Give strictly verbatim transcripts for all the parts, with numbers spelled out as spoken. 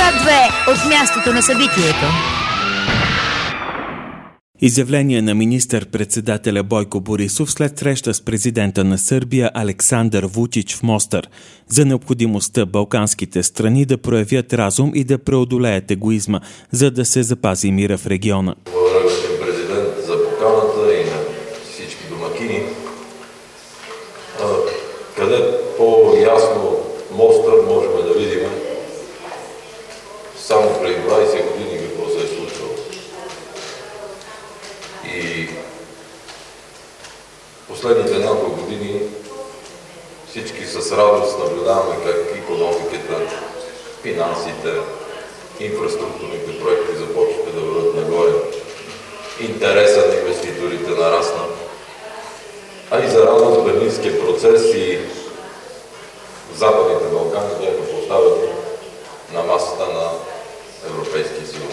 К две от мястото на събитието. Изявление на министър-председателя Бойко Борисов след среща с президента на Сърбия Александър Вучич в Мостър за необходимостта балканските страни да проявят разум и да преодолеят егоизма, за да се запази мира в региона. Благодаря, господин президент, за поканата и на всички домакини. Къде по-ясно Мостър можем да видим само преди двайсет години какво се е случвало. И последните няколко години всички с радост наблюдаваме как икономиката, финансите, инфраструктурните проекти започват да върват нагоре. Интересът на инвеститорите нарасна. А и за радост Берлинския процес и Западните Балкани бяха поставени на масата на Европейския съюз.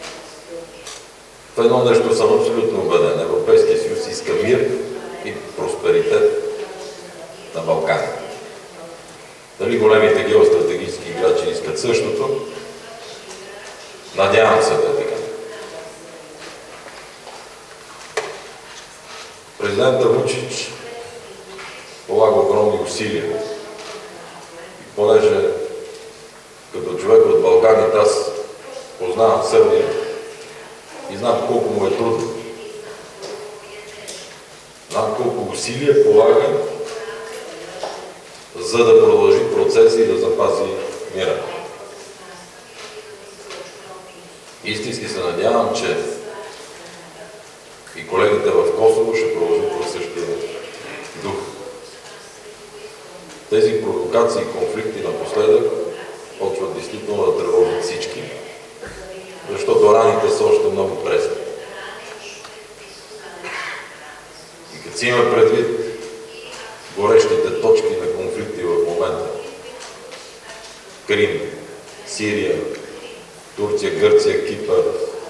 В едно нещо съм абсолютно убеден. Европейския съюз иска мир и просперитет на Балкани. Дали големите геостратегически играчи искат същото? Надявам се да е така. Президента Вучич полага огромни усилия. И понеже като човек от Балканите аз познавам Сърбия и знам колко му е трудно. Знам колко усилия полага, за да продължи процеса и да запази мира. Истински се надявам, че и колегите в Косово ще продължат в същия дух. Тези провокации и конфликти напоследък почват действително да тревожат всички, защото раните са още много пресни. И като си има предвид горещите точки на конфликти в момента, Крим, Сирия, Турция, Гърция, Кипър,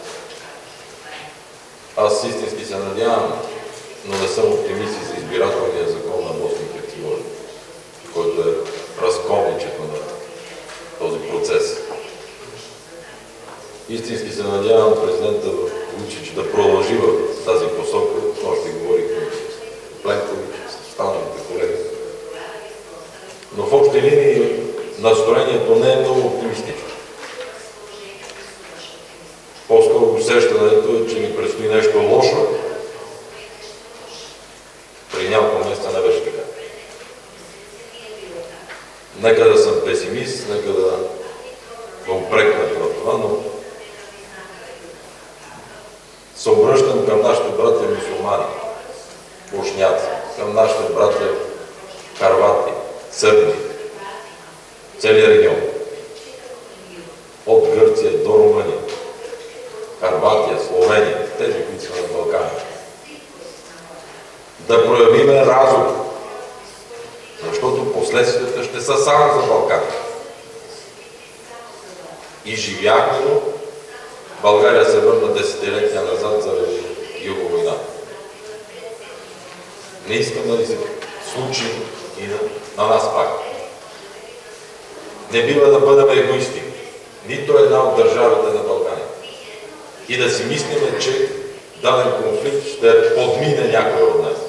аз истински се надявам, но не съм оптимист и за избирателния закон на Босна и Херцеговина, който е разковничето на този процес. Истински се надявам президента Вучич да продължи в тази посока. Още говорихме с Пленкович, с останалите колеги. Но в общи линии настроението не е много оптимистично. По-скоро усещането е, че ни предстои нещо лошо. При няколко места не беше така. Нека да съм песимист, нека да ме упрекна в това, но се обръщам към нашите братя мюсюлмани, бошняци, към нашите братя харвати, сърби, целият регион. От Гърция до Румъния, Харватия, Словения, тези, които са на Балкани. Да проявиме разум, защото последствията ще са само за Балкани. И живяхме, но България се върна десетилетия назад заради юговойната. Не искам да ни се случи и на, на нас пак. Не бива да бъдем егоисти. Нито една от държавите на Балкани. И да си мислиме, че даден конфликт ще подмине някой от нас.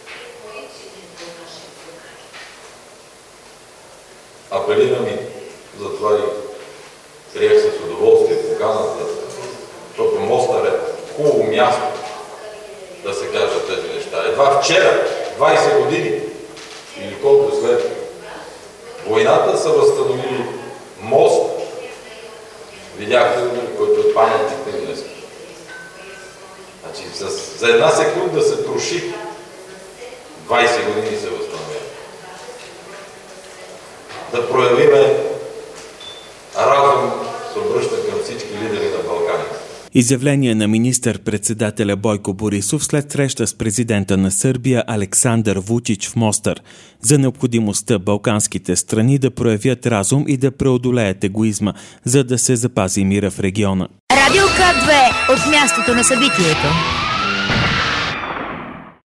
Апелирам и затова и приех с удоволствие поканата, защото Мостър е хубаво място да се кажат тези неща. Едва вчера, двайсет години, или колко след войната, са възстановили мост. Видяхте, който е паметник на днес. Значи, за една секунда се троши, двайсет години се възстановява. Да проявиме разум, се обръща към всички лидери на Балкани. Изявление на министър-председателя Бойко Борисов след среща с президента на Сърбия Александър Вучич в Мостър за необходимостта балканските страни да проявят разум и да преодолеят егоизма, за да се запази мира в региона. Радио К две от мястото на събитието.